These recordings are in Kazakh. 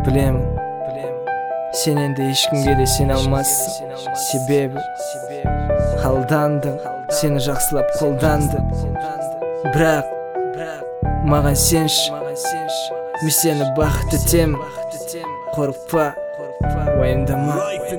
Білемін, сен енді ешкімге де сене алмассың. Себебі алдандым, сені жақсылап қолдандым. Бірақ маған сенші, мен сені бақыт етемін. Қорықпа, уайымдама.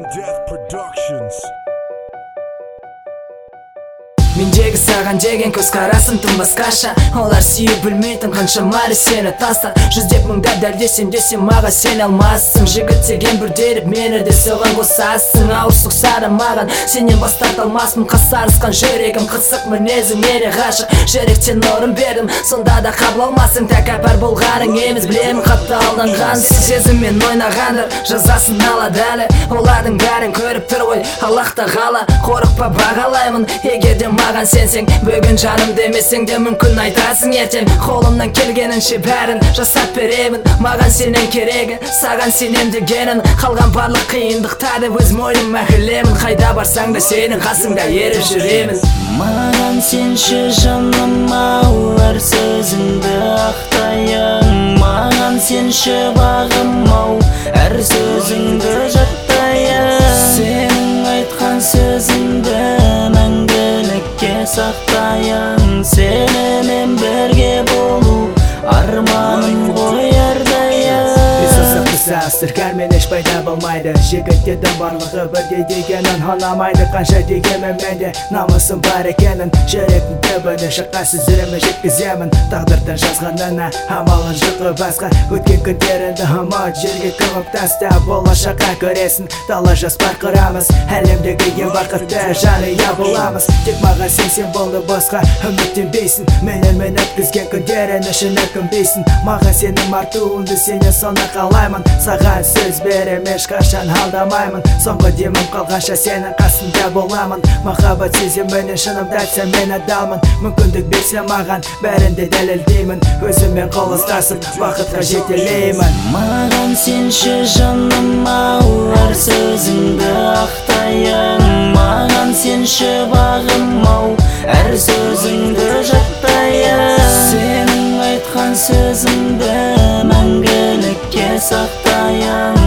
Мендегі саған деген көзқарасым тым басқаша. Олар сүйіп білмейтін қаншама сені тастар. Жүздеп мыңдап дәлдесем десем маған сене алмассың. Жігіт деген бір деріп мені де соған қосасың. Ауыр соқсары маған сенен бас тарта алмаспын. Қасарысқан жүрегім қырсық мінезің ере ғашық. Жүректен орын бердім, сонда да қабыл алмасың. Тәкаппар болғаның емес, білемін қатты алданғансың. Сезіммен ойнағандар жазасын алады әлі. Олардың бәрін көріп тұр ғой Аллах тағала. Қорықпа бағалаймын, егерде маған сенсең. Бүгін жаным демесең де мүмкін айтасың ертең. Қолымнан келгенінше бәрін жасап беремін. Маған сенен керегі, саған сенем дегенін. Қалған барлық қиындықтарды өз мойныма ілемін. Қайда барсаң да сенің қасыңда еріп жүремін. Маған сенші жаным ау, әр сөзіңді ақтайын. Маған сенші бағым ау, әр сөзіңді жаттайын. Сенің айтқан сөзіңді мәңгілікке сақтайын. Сенімен бірге болу арманым ғой әрдайым. Сіркәрмен еш пайда болмайды. Жігіттердің барлығы бірдей дегенін ұнамайды. Қанша дегенмен менде намысым бар екенін. Жүректің түбіне шыққан сөздерімді жеткіземін. Тағдырдың жазғанына амалын жұқы басқа. Өткен күндеріңді ұмыт, жерге көміп таста. Болашаққа көресің, дала жоспар құрамыз. Әлемдегі ең бақытты жанұя боламыз. Тек маған сенсең болды, босқа үміттенбейсің. Менен өткізген күндерін үшін өкінбейсің. Маған сенің артуыңды сенен соны қалаймын. Саған сөз берем, ешқашан алдамаймын. Соңғы демім қалғанша сенің қасында боламын. Махаббат сезімінен шынымды айтсам мен адалмын. Мүмкіндік берсе маған бәрінде дәлелдеймін. Өзіммен қол ұстасып бақытқа жетелеймін. Маған сенші жаным ау, әр сөзіңді ақтайын. Маған сенші бағым ау, әр сөзіңді жаттайын. Сенің айтқан сөзіңді мәңгілікке сақтайын.